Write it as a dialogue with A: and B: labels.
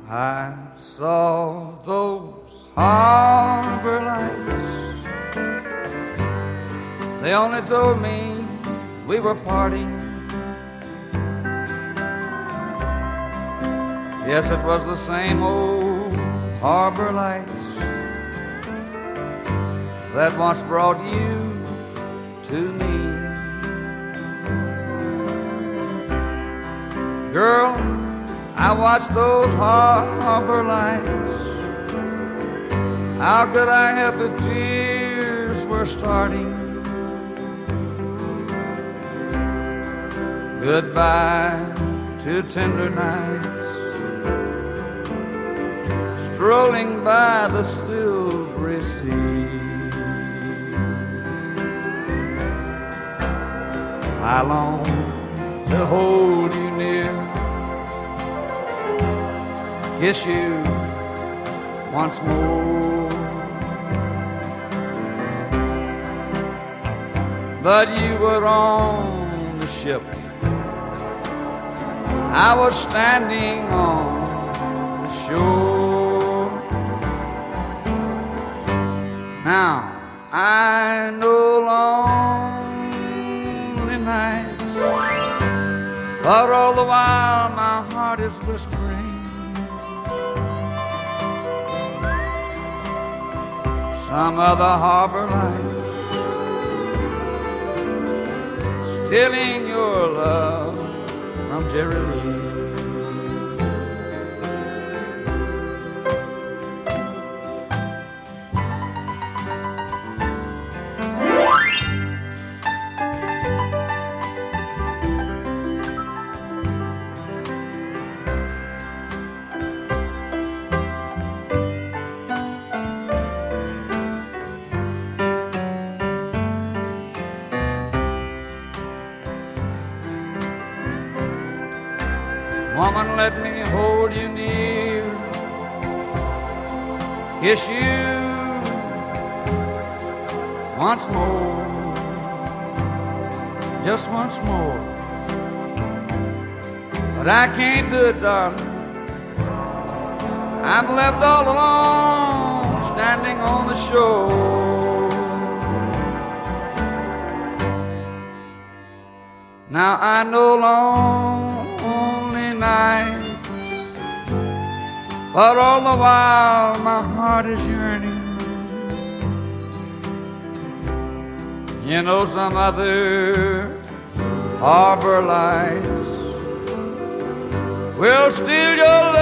A: I saw those harbor lights. They only told me we were parting. Yes, it was the same old harbor lights that once brought you to me. Girl, I watched those harbor lights. How could I help if tears were starting? Goodbye to tender nights, strolling by the silvery sea. I long to hold you near, kiss you once more, but you were on the ship. I was standing on the shore. Now I know lonely nights, but all the while my heart is whispering some other harbor lights, stealing your love from Jerry Lee. Woman, let me hold you near, kiss you once more, just once more. But I can't do it, darling. I'm left all alone, standing on the shore. Now I know lonely nights, but all the while my heart is yearning. You know, some other harbor lights will steal your